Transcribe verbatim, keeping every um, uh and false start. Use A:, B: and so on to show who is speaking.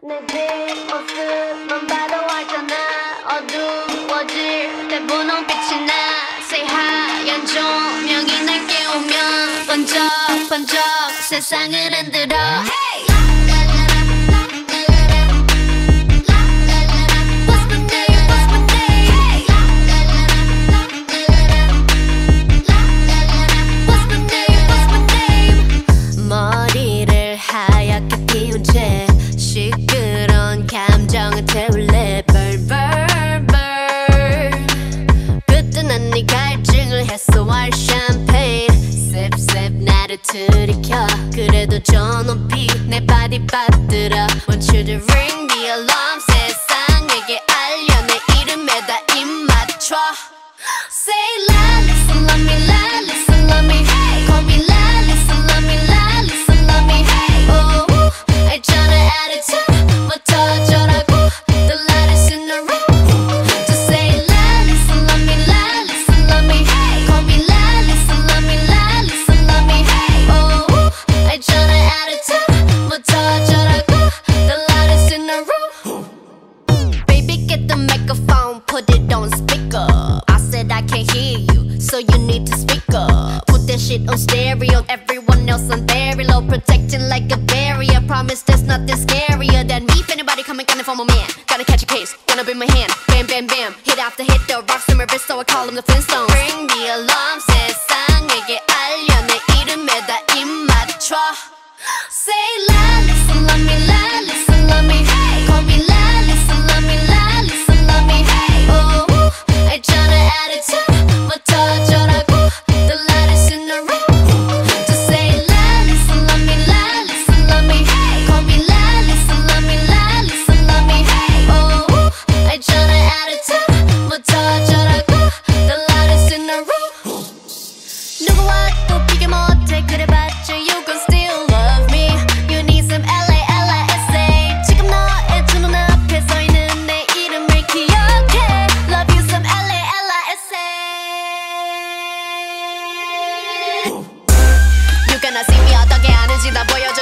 A: 내 뒷모습만 봐도 알잖아. 어두워질 때 분홍빛이 나. 새하얀 조명이 날 깨우면 번쩍번쩍 세상을 흔들어. Hey! 머리를 하얗게 피운 채 시끄러운 감정을 태울래. Burn burn burn. 그때 난 네 갈증을 해소할 샴페인. Sip sip 나를 들이켜. 그래도 저 높이 내 바디 받들어. Want you to ring the alarm. 세상에게 알려 내 이름에다 입 맞춰. Say la, listen, love me, la, listen, love me. Hey, call me la, listen, love me, la, listen, love me. Hey, oh, 알잖아 attitude부터 어쩌라고. The lightest in the room. Just say la, listen, love me, la, listen, love me. Hey, call me la, listen, love me, la, listen, love me. Hey, oh, 알잖아 attitude부터 어쩌라고. The lightest in the room. Baby, get the microphone, put it on speaker. I can't hear you, so you need to speak up. Put that shit on stereo, everyone else on very low. Protecting like a barrier, promise there's nothing scarier than me. If anybody coming, gonna form a man. Gotta catch a case, gonna be my hand. Bam, bam, bam, hit after hit, the rocks in my wrist, so I call them the Flintstones. Ring the alarm, 세상에게 알려 내 이름에다 입 맞춰. Say la, listen, love me, la, listen, love me. Hey, call me la, listen, love me, la, listen, love me. Hey, oh, 알잖아 attitude부터 어쩌라고. The lightest in the room. Just say la, listen, love me, la, listen, love me. Hey, call me la, listen, love me, la, listen, love me. Hey, oh, 알잖아 attitude부터 어쩌라고. The lightest in the room. 누구와 또 비교 못해 그래봤자 you gon' still love me. You need some L A L I S A. 지금 너의 두 눈앞에 서있는 내 이름을 기억해. Love you some L A L I S A. You gonna see me 어떻게 하는지 다 보여줘.